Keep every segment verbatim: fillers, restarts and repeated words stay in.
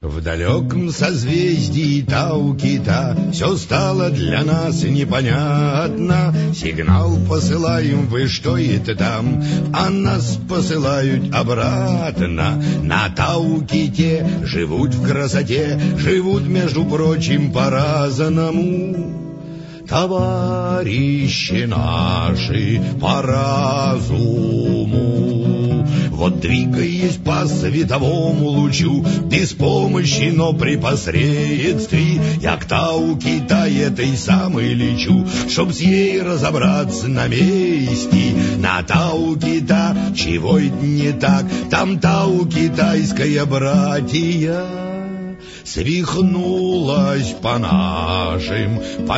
В далеком созвездии Тау-Кита все стало для нас непонятно. Сигнал посылаем, вы что это там? А нас посылают обратно. На Тау-Ките живут в красоте, живут, между прочим, по-разному. Товарищи наши по разуму. Вот двигаясь по световому лучу, без помощи, но при посредстве, я к Тау-Кита этой самой лечу, чтоб с ей разобраться на месте. На Тау-Кита чего это не так? Там Тау-Китайское братья свихнулась по нашим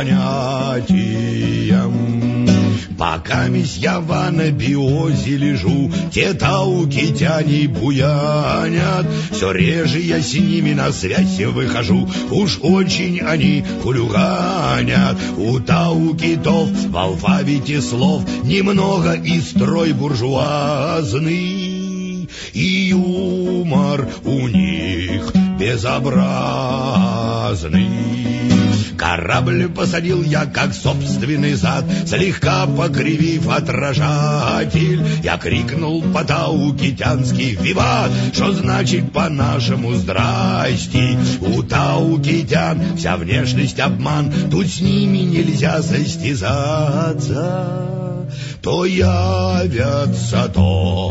понятиям. Пока я в анабиозе лежу, те тау-китяне буянят. Все реже я с ними на связь выхожу, уж очень они хулиганят. У тау-китов в алфавите слов немного и строй буржуазный, и юмор у них безобразный. Корабль посадил я, как собственный зад, слегка покривив отражатель. Я крикнул по-тау-китянски «Виват!», что значит по-нашему «Здрасте!». У тау-китян вся внешность обман, тут с ними нельзя состязаться. То явятся, то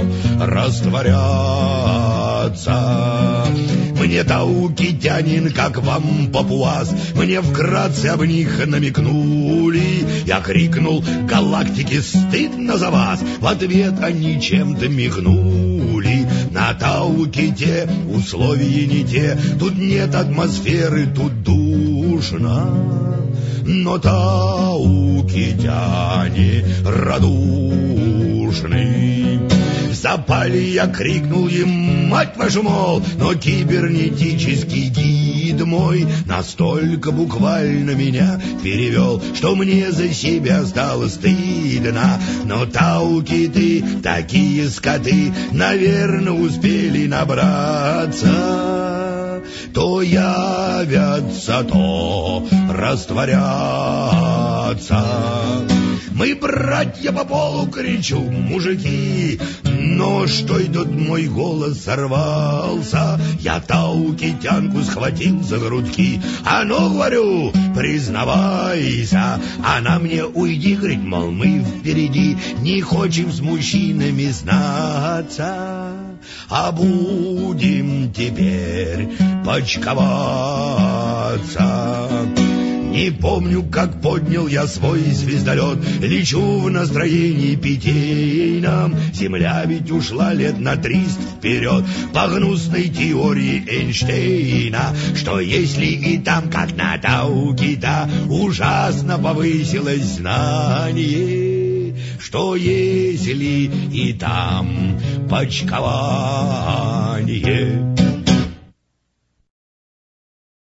растворятся. Мне тау-китянин, как вам папуас, мне вкратце об них намекнули. Я крикнул «Галактики, стыдно за вас!», в ответ они чем-то мигнули. На Тау-Ките условия не те, тут нет атмосферы, тут душно. Но тау-китяне радушны. Запали, я крикнул им «Мать вашу, мол!», но кибернетический гид мой настолько буквально меня перевел, что мне за себя стало стыдно. Но тау-киты, такие скоты, наверное, успели набраться. То явятся, то растворятся. Мы, братья, по полу кричу, мужики, но что идет, мой голос сорвался. Я тау-китянку схватил за грудки. А ну, говорю, признавайся. Она мне уйди, говорит, мол, мы впереди не хочем с мужчинами знаться, а будем теперь почковаться. Не помню, как поднял я свой звездолет, лечу в настроении питейном. Земля ведь ушла лет на триста вперед по гнусной теории Эйнштейна, что если и там, как на Тау-Кита, ужасно повысилось знание, что если и там почкование.